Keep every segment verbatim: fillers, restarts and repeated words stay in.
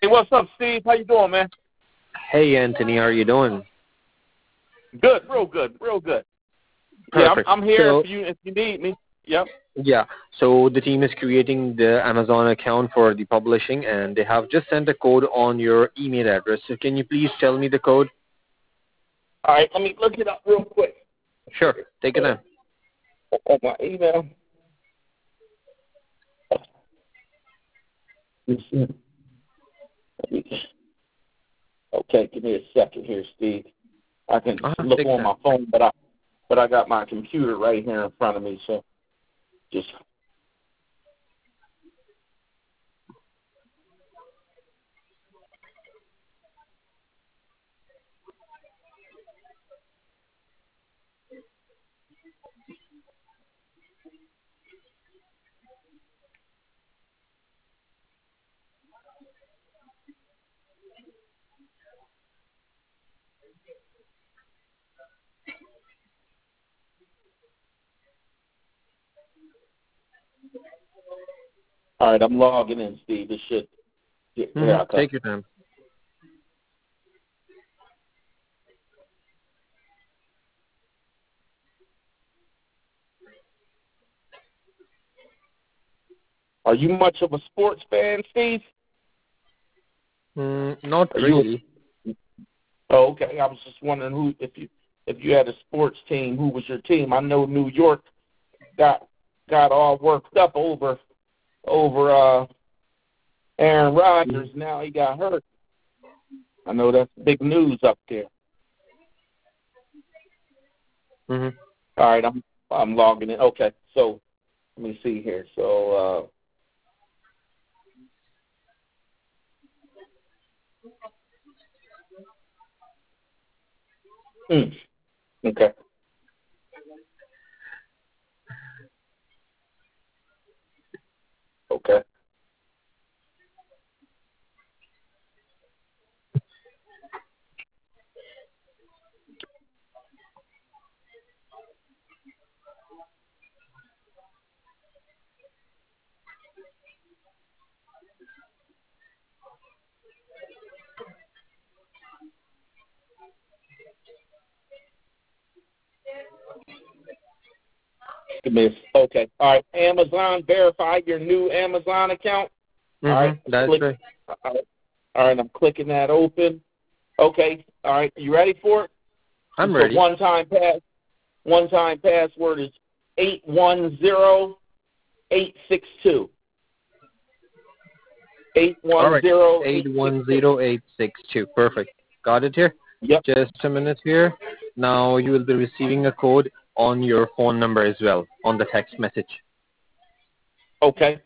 Hey, what's up, Steve? How you doing, man? Hey, Anthony, how are you doing? Good, real good, real good. Yeah, I'm, Perfect. I'm here So, if you if you need me. Yep. yeah, so the team is creating the Amazon account for the publishing, and they have just sent a code on your email address. So can you please tell me the code? All right, let me look it up real quick. Sure, take it in. On my email. Okay, give me a second here, Steve. I can Uh-huh, look take on that. my phone, but I but I got my computer right here in front of me, so just all right. I'm logging in, Steve. It should. Here Mm-hmm, I come. take your time. Are you much of a sports fan, Steve? Mm, not Are you? really. Oh, okay. I was just wondering who, if you if you had a sports team, who was your team? I know New York got got all worked up over over uh, Aaron Rodgers. Now he got hurt. I know that's big news up there. Mm-hmm. All right, I'm I'm logging in. Okay, so let me see here. So uh, mm, okay, okay. Give me a- Okay, all right. Amazon verify your new Amazon account. All right, Mm-hmm, that's click. right. All right, all right, I'm clicking that open. Okay, all right. You ready for it? I'm It's a ready. one-time pass. One-time password is eight one zero eight six two. Eight All one right, zero eight eight six one two. zero eight six two. Perfect. Got it here? Yep. Just a minute here. Now you will be receiving a code on your phone number as well on the text message. Okay.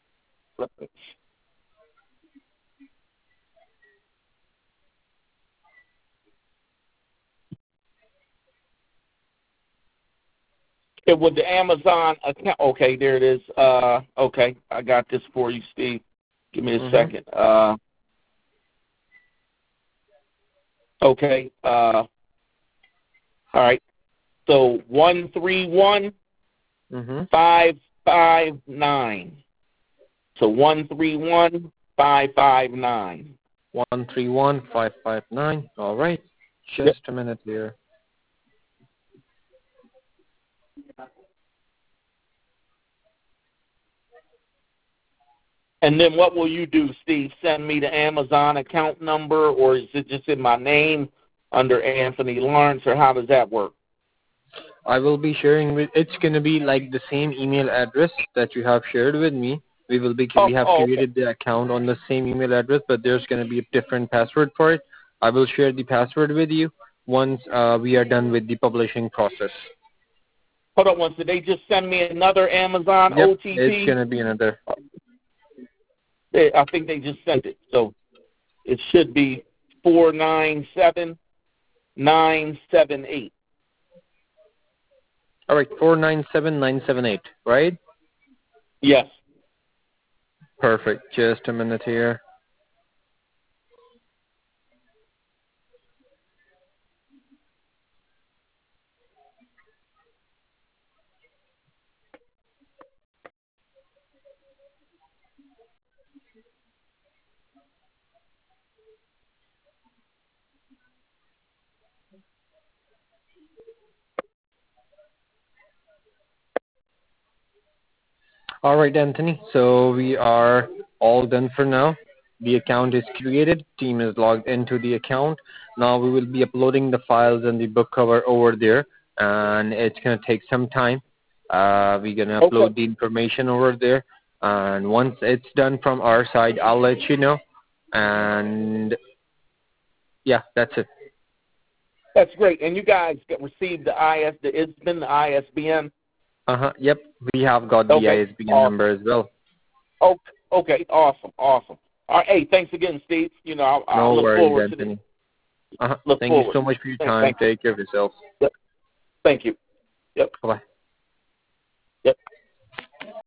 It with the Amazon account. Okay, there it is. Uh, okay, I got this for you, Steve. Give me a Mm-hmm. second. Uh, okay. Uh, all right. So one three one Mm-hmm. five five nine. So one three one five five nine. One three one five five nine. All right. Yep. Just a minute here. And then what will you do, Steve? Send me the Amazon account number, or is it just in my name under Anthony Lawrence, or how does that work? I will be sharing with. It's gonna be like the same email address that you have shared with me. We will be. Oh, We have oh okay. created the account on the same email address, but there's gonna be a different password for it. I will share the password with you once uh, we are done with the publishing process. Hold on one second. They just send me another Amazon Yep, it's O T P. gonna be another. They- I think they just sent it. So it should be four nine seven nine seven eight. All right, four nine seven nine seven eight. Right? Yes. Perfect. Just a minute here. All right, Anthony. So we are all done for now. The account is created. Team is logged into the account. Now we will be uploading the files and the book cover over there, and it's gonna take some time. Uh, we're gonna Okay. upload the information over there, and once it's done from our side, I'll let you know. And yeah, that's it. That's great. And you guys get received the I S, the it's been the I S B N. Uh huh. Yep. We have got the Okay. I S B N Awesome. number as well. Okay. Okay. Awesome. Awesome. All right. Hey, thanks again, Steve. You know, I'll, I'll No look worries, forward to this. Anthony. Uh huh. Look Thank you forward. so much for your Thank, time. thank you. Take care of yourself. Yep. Thank you. Yep. Bye bye. Yep.